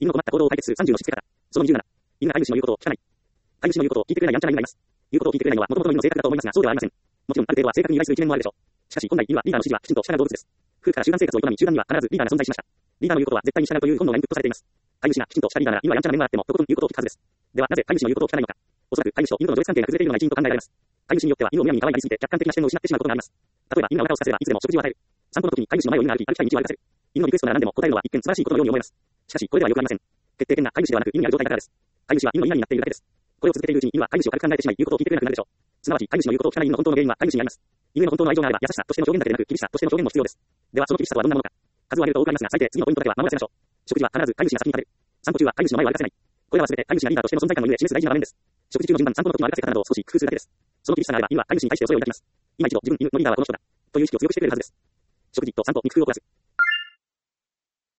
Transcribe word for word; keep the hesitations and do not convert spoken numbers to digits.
犬の困った行動を解決するさんじゅうのしつけ方。そのにじゅうなな。犬が飼い主の言うことを聞かない。飼い主の言うことを聞いてくれないやんちゃな犬がいます。言うことを聞いてくれないのは元々の犬の性格だと思いますが、そうではありません。もちろん、ある程度は正確に依頼する一面もあるでしょう。しかし、本来犬はリーダーの指示はきちんと従う動物です。古くから集団生活を営み、集団には必ずリーダーが存在しました。リーダーの言うことは絶対に従うという本能がインプットされています。飼い主がきちんとしたリーダーなら、犬はやんちゃな面があっても、とことん言うことを聞くはずです。では、なぜ飼い主の言うことを聞かないのか。おそらく飼い主と犬との序列関係が崩れているのが一因と考えられます。飼い主によっては犬をむやみに可愛がりすぎて客観的な視点を失ってしまうことがあります。例えば、犬がお腹を空かせればいつでも食事を与える。散歩の時に飼い主の前を犬が歩き、歩きたい道を歩かせる。犬のリクエストなら何でも答えるのは一見素晴らしいことのように思えます。しかし、これではよくありません。決定的な飼い主ではなく犬にある状態だからです。飼い主は犬の言いなりになっているだけです。これを続けているうちに犬は飼い主を軽く考えてしまい、言うことを聞いてくれなくなるでしょう。すなわち、飼い主の言うことを聞かない犬の本当の原因は飼い主にあります。犬への本当の愛情があれば、優しさとしての表現だけでなく、厳しさとしての表現も必要です。では、その厳しさとはどんなものか。数を挙げると多くありますが、最低次のポイントだけは守らせましょう。食事は必ず飼い主が先に食べる。散歩中は飼い主の前を歩かせない。これらは全て飼い主がリーダーとしての存在感の上で示す大事な場面です。食事中の順番、散歩の時の歩かせ方などを少し工夫するだけです。その厳しさがあれば、犬は飼い主に対して恐れを抱きます。今一度自分、犬のリーダーはこの人だ。という意識を強くしてくれるはずです。食事と散歩に工夫を凝らす。